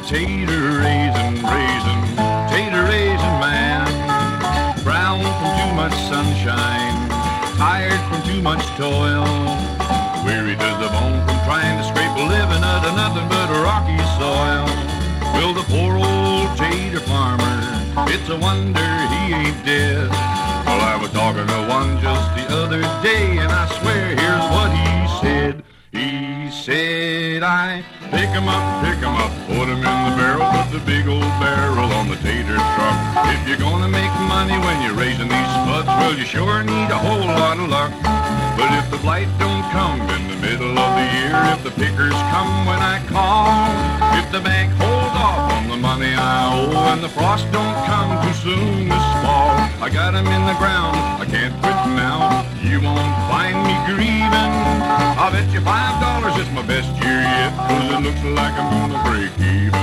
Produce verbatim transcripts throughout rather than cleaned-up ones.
tater raisin, raisin, tater raisin man. Brown from too much sunshine, tired from too much toil, weary to the bone from trying to scrape a living out of nothing but rocky soil. Well, the poor old tater farmer, it's a wonder he ain't dead. Well, I was talking to one just the other day, and I swear here's what he said. He said, I pick 'em up, pick 'em up, put 'em in the barrel, put the big old barrel on the tater truck. If you're gonna make money when you're raising these spuds, well, you sure need a whole lot of luck. But if the blight don't come in the middle of the year, if the pickers come when I call, if the bank holds off on the money I owe, and the frost don't come too soon this fall, I got 'em in the ground, I can't quit now. You won't find me grieving. I'll bet you five dollars it's my best year yet, 'cause it looks like I'm gonna break even.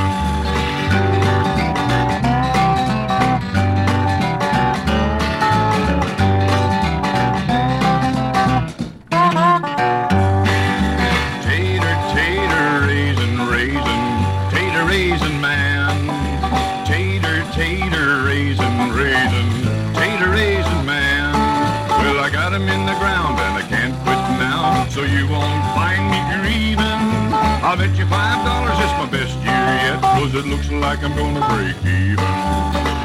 Raisin man, tater, tater, raisin, raisin, tater, raisin man. Well, I got 'em in the ground and I can't quit now, so you won't find me grieving. I'll bet you five dollars it's my best year yet, 'cause it looks like I'm gonna break even.